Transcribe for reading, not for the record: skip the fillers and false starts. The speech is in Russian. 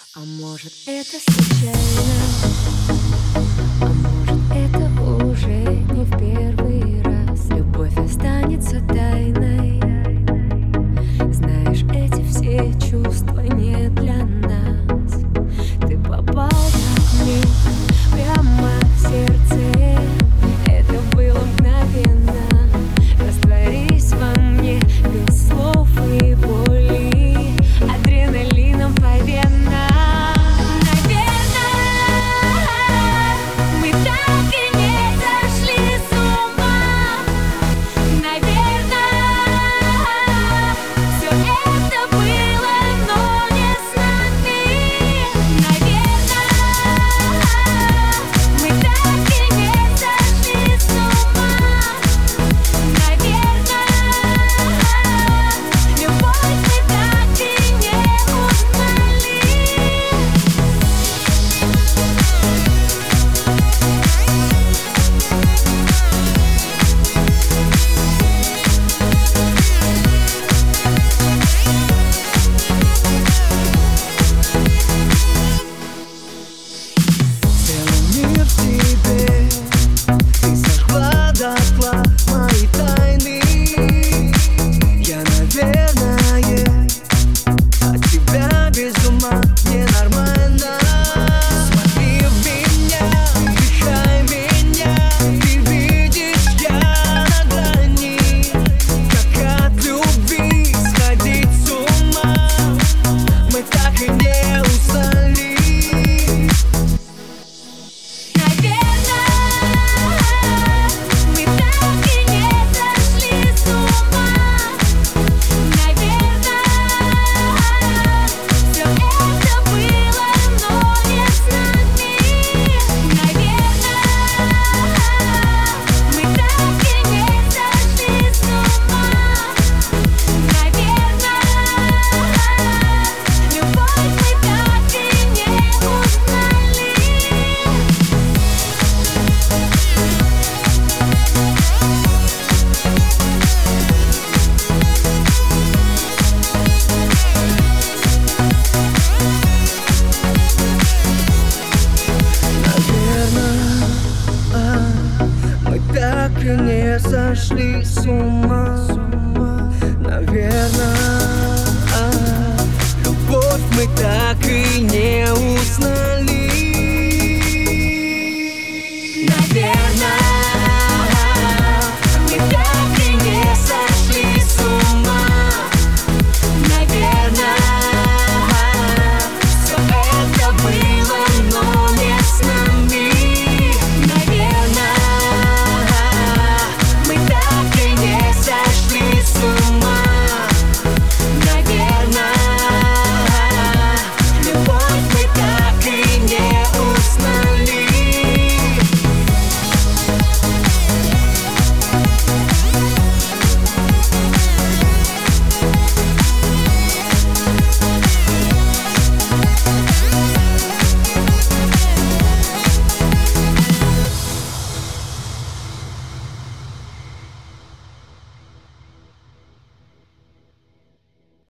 А может, это случайно, а может, это уже не в первый раз. Любовь останется тайной. Знаешь, эти все чувства не для нас. Ты попал как мне прямо в сердце. Это было мгновенно. Растворись во мне без слов и боли, адреналином по венам. Не сошли с ума, наверное, любовь мы так и не узнаем.